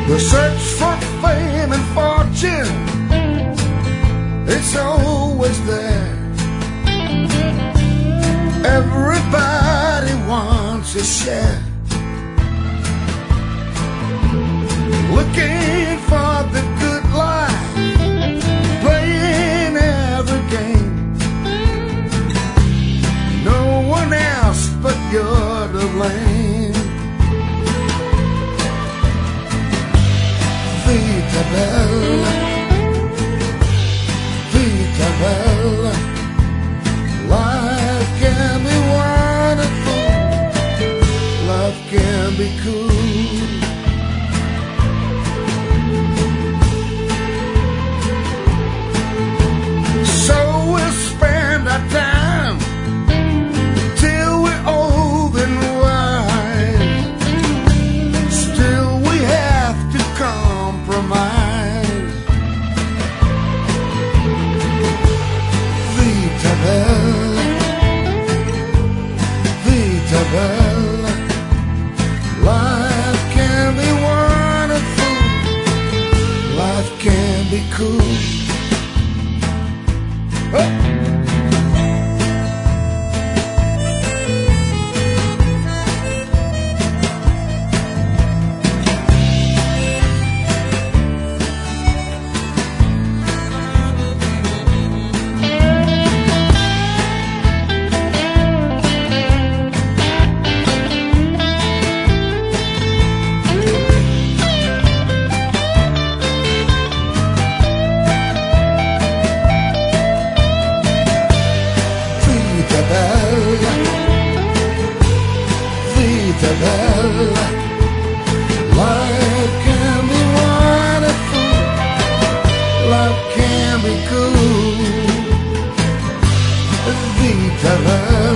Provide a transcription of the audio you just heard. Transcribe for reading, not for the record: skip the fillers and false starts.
The search for fame and fortune, it's always there. Everybody wants a share. Looking for the good life, playing every game. No one else but you're to blame. Vita bella, vita bella. Life can be wonderful, life can be cool. So we'll spend our time till we're old and wise. Still we have to compromise. Vita bella, vita bella. Life can be wonderful, life can be cool. Vita bella, life can be wonderful, life can be cool. Vita bella.